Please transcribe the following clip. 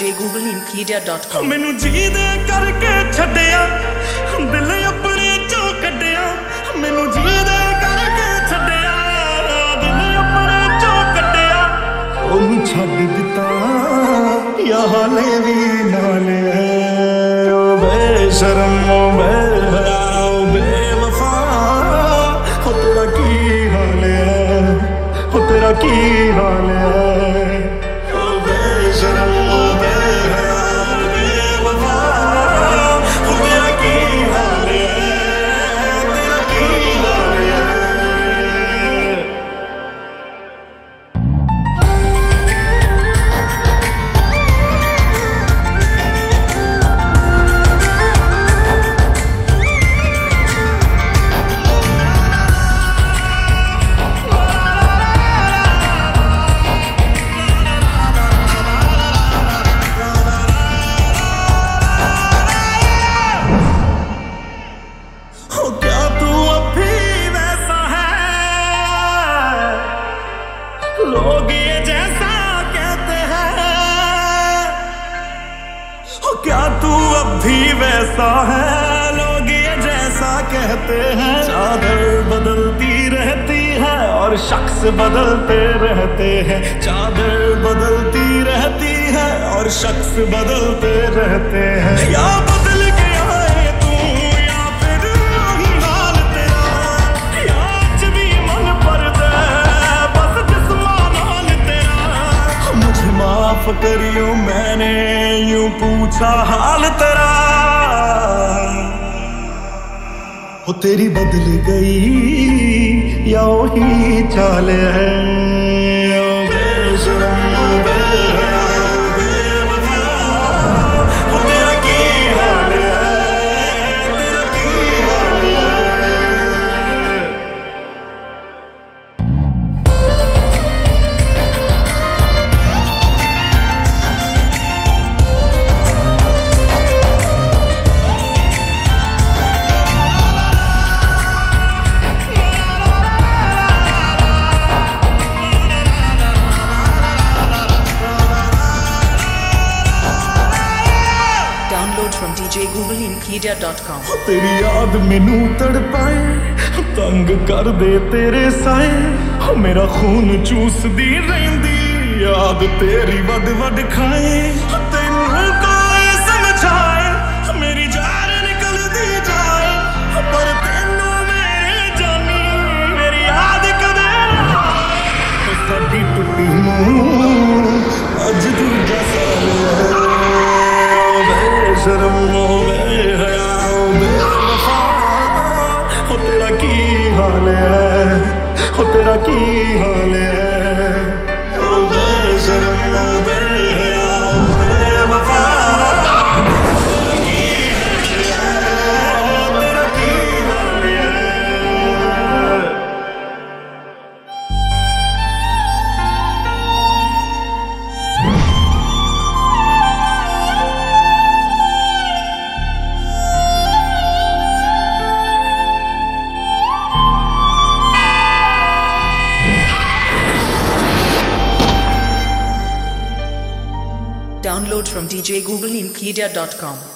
download.djgooglemedia.com ਮੈਨੂੰ ਜੀਦ ਕਰਕੇ ਛੱਡਿਆ ਦਿਲ ਆਪਣੇ ਚੋਂ ਕੱਢਿਆ ਮੈਨੂੰ ਜੀਦ ਕਰਕੇ ਛੱਡਿਆ ਦਿਲ ਆਪਣੇ ਚੋਂ ਕੱਢਿਆ ਉਹਨੂੰ ਛੱਡ ਦਿੱਤਾ ਯਾ ਹਾਲੇ ਵੀ ਨਾਲ ਹੈ ਓ ਬੇਸ਼ਰਮ ਓ ਬੇਹਯਾ ਓ ਬੇਵਫਾ ਹੋ ਤੇਰਾ ਕੀ ਹਾਲ ਹੈ ਹੋ ਤੇਰਾ ਕੀ ਹਾਲ ਹੈ लोग ये जैसा कहते हैं क्या तू अब भी वैसा है लोग ये जैसा कहते हैं चादर बदलती रहती है और शख्स बदलते रहते हैं चादर बदलती रहती है और शख्स बदलते रहते हैं या बदल गया है तू या फिर हाल तेरा या आज भी मन पर दे माफ करियो मैंने यूं पूछा हाल तेरा हो तेरी बदल गई या वही चाल है ओ बेशरम ओ बेहया ओ बेवफा हो तेरा की हाल है तेरा की हाल है from djgooglemedia.com तेरी याद मैनू तड़पाए तंग कर दे तेरे साए मेरा खून चूसदी रहिंदी याद तेरी वड वड खाए तैनू कोई समझाए मेरी जान निकलदी जाए पर तैनू मेरे जानी मेरी याद कदे आए साडी टुटी नूं अज दूजा साल शर्म हो बेहया हो बेवफा हो तेरा की हाल है हो तेरा की हाल है हो बेशर्म हो बेहया हो बेवफा तेरा की हाल है Download from djgooglemedia.com